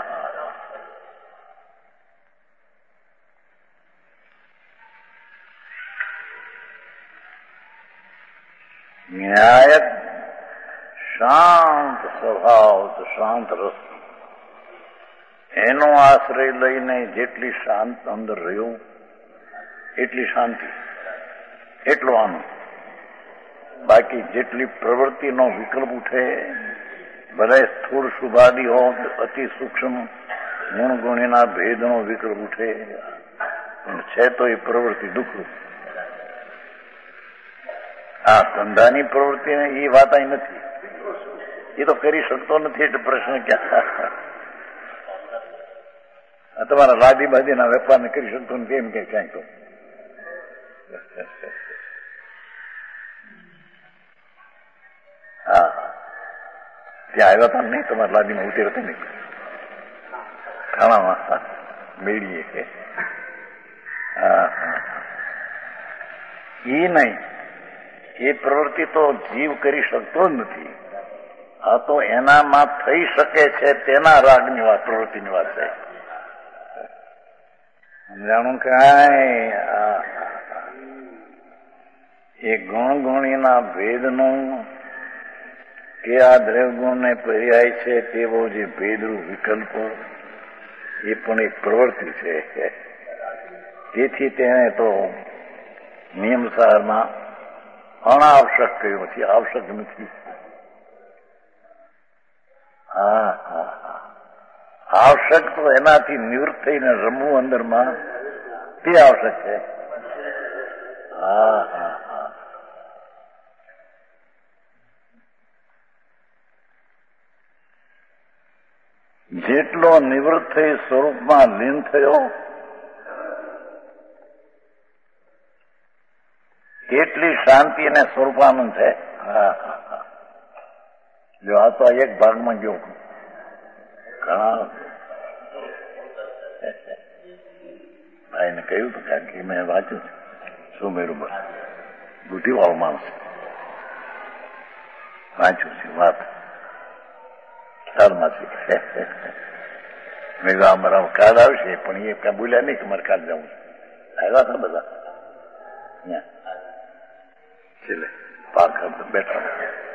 Speaker 1: ન્યાય શાંત સ્વભાવ, શાંત રસ, એનો આશ્રય લઈને જેટલી શાંત અંદર રહ્યો એટલી શાંતિ, એટલો આનંદ. બાકી જેટલી પ્રવૃત્તિનો વિકલ્પ ઉઠે, ભલે સ્થૂળ શુભાદી હો, અતિ સૂક્ષ્મ ગુણગુણીના ભેદનો વિકલ્પ ઉઠે, પણ છે તો એ પ્રવૃત્તિ દુઃખરૂપ. આ ધંધાની પ્રવૃત્તિ એ વાત અહીં નથી, એ તો કરી શકતો નથી, એટલે પ્રશ્ન ક્યાં? તમારા લાદી બાદીના વેપારને કરી શકતો નથી એમ કે ક્યાંક તો હા ત્યાં આવ્યા હતા નહીં, તમારા લાદીમાં ઉતર્યા હતા નહીં ખાણામાં. મેળીએ કે એ નહીં, એ પ્રવૃત્તિ તો જીવ કરી શકતો જ નથી. આ તો એનામાં થઈ શકે છે તેના રાગની વાત, પ્રવૃત્તિની વાત છે. સમજાણું કાંઈ એ ગુણ ગુણીના ભેદનું કે આ દ્રવ્યગુણને પર્યાય છે તેવો જે ભેદરૂપ વિકલ્પ એ પણ એક પ્રવૃત્તિ છે. તેથી તેને તો નિયમસારમાં અનાવશ્યક કહ્યું છે, આવશ્યક નથી. આવશ્યક તો એનાથી નિવૃત્ત થઈને રમવું અંદરમાં તે આવશ્યક છે. જેટલો નિવૃત્ત થઈ સ્વરૂપમાં લીન થયો કેટલી શાંતિ અને સ્વરૂપાનંદ છે. જો આ તો એક ભાગમાં ગયો ઘણા ભાઈને કહ્યું હતું, કારણ કે મેં વાંચ્યું સુમેરુ બુદ્ધિ વાળો માણસ વાંચ્યું છે વાત સાલમાંથી. મેં મારા કાર્ડ આવશે પણ એ કઈ બોલ્યા નહીં કે મારે કાર્ડ જવું આવ્યા હતા બધા છેલ્લે પાક બેઠા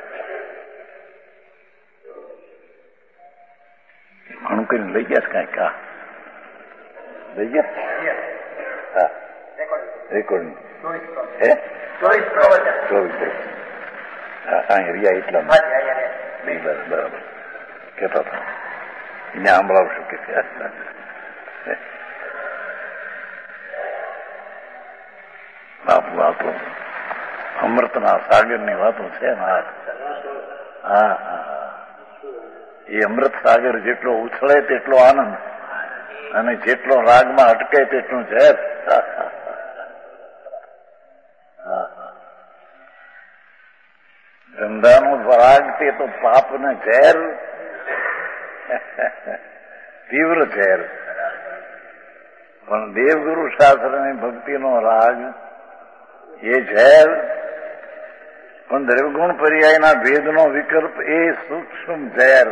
Speaker 1: ઘણું કરીને લઈ ગયા છે કઈ લઈ ગયા. હા રેકોર્ડિંગ 24 હા રિયા એટલા બરાબર કહેતા હતા એને સાંભળાવશું કે બાપુ આ તો અમૃતના સાગરની વાતો છે ને. હા એ અમૃત સાગર જેટલો ઉછળે તેટલો આનંદ અને જેટલો રાગમાં અટકે તેટલું ઝેર. ધંધાનું રાગ તે તો પાપ ને ઝેર, તીવ્ર ઝેર. પણ દેવગુરુ શાસ્ત્રની ભક્તિનો રાગ એ ઝેર, પણ દ્રવ્યગુણ પર્યાયના ભેદનો વિકલ્પ એ સૂક્ષ્મ ઝેર.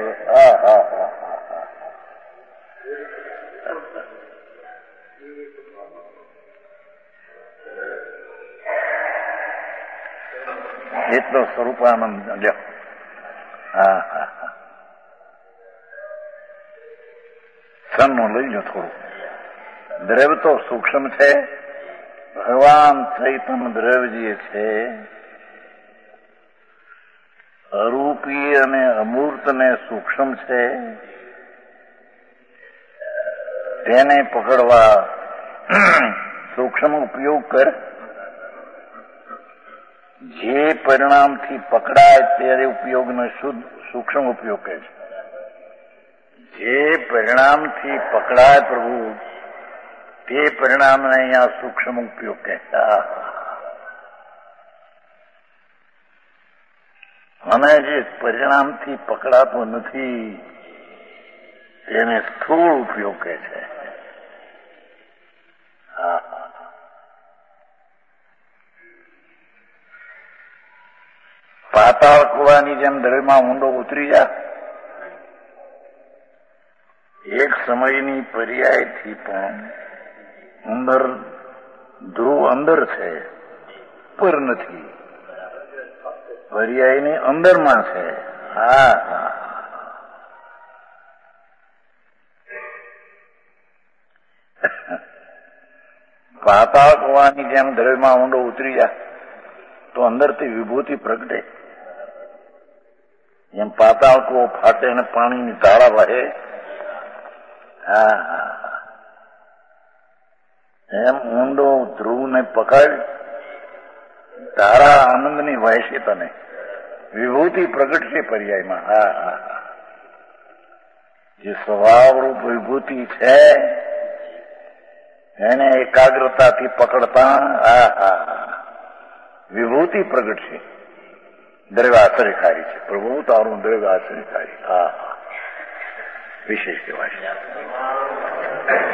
Speaker 1: એટલો સ્વરૂપાનંદ લ્યો. સનનું લઈ લો થોડું. દ્રવ્ય તો સૂક્ષ્મ છે, ભગવાન ચૈતન્ય દ્રવ્ય છે. અરૂપી અને અમૂર્ત ને સૂક્ષ્મ છે, તેને પકડવા સૂક્ષ્મ ઉપયોગ કર. જે પરિણામથી પકડાય ત્યારે ઉપયોગનો શુદ્ધ સૂક્ષ્મ ઉપયોગ કહે છે. જે પરિણામથી પકડાય પ્રભુ તે પરિણામને અહીંયા સૂક્ષ્મ ઉપયોગ કહે. અને જે પરિણામથી પકડાતો નથી તેને સ્થૂળ ઉપયોગ કહે છે. પાતાળ કુવાની જેમ દ્રવ્યમાં ઊંડો ઉતરી જા. એક સમયની પર્યાયથી પણ અંદર ધ્રુવ અંદર છે, ઉપર નથી. પર્યાયની અંદરમાં છે. પાતાળ કુવાની જેમ દ્રવ્યમાં ઊંડો ઉતરી જા તો અંદરથી વિભૂતિ પ્રગટે. એમ પાતાળ કુવો ફાટે અને પાણીની ધારા વહે. એમ ઊંડો ધ્રુવને પકડ, ધારા આનંદની વહેશે તને, વિભૂતિ પ્રગટશે પર્યાયમાં. જે સ્વભાવરૂપ વિભૂતિ છે એને એકાગ્રતાથી પકડતા વિભૂતિ પ્રગટશે. દ્રવ્ય આશ્ચર્યકારી છે પ્રભુ, તારું દ્રવ્ય આશ્ચર્યકારી. વિશેષ કહેવાય.